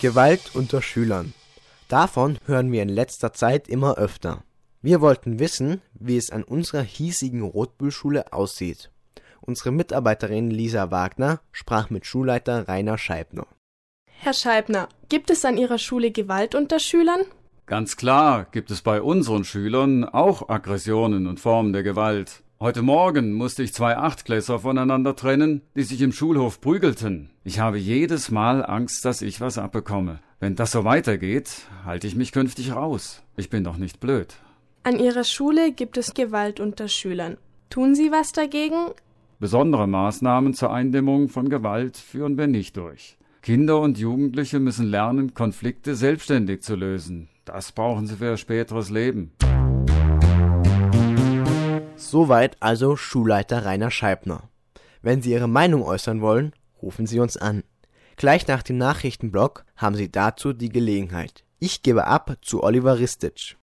Gewalt unter Schülern. Davon hören wir in letzter Zeit immer öfter. Wir wollten wissen, wie es an unserer hiesigen Rotbühl-Schule aussieht. Unsere Mitarbeiterin Lisa Wagner sprach mit Schulleiter Rainer Scheibner. Herr Scheibner, gibt es an Ihrer Schule Gewalt unter Schülern? Ganz klar gibt es bei unseren Schülern auch Aggressionen und Formen der Gewalt. Heute Morgen musste ich 2 Achtklässler voneinander trennen, die sich im Schulhof prügelten. Ich habe jedes Mal Angst, dass ich was abbekomme. Wenn das so weitergeht, halte ich mich künftig raus. Ich bin doch nicht blöd. An Ihrer Schule gibt es Gewalt unter Schülern. Tun Sie was dagegen? Besondere Maßnahmen zur Eindämmung von Gewalt führen wir nicht durch. Kinder und Jugendliche müssen lernen, Konflikte selbstständig zu lösen. Das brauchen sie für ihr späteres Leben. Soweit also Schulleiter Rainer Scheibner. Wenn Sie Ihre Meinung äußern wollen, rufen Sie uns an. Gleich nach dem Nachrichtenblock haben Sie dazu die Gelegenheit. Ich gebe ab zu Oliver Ristich.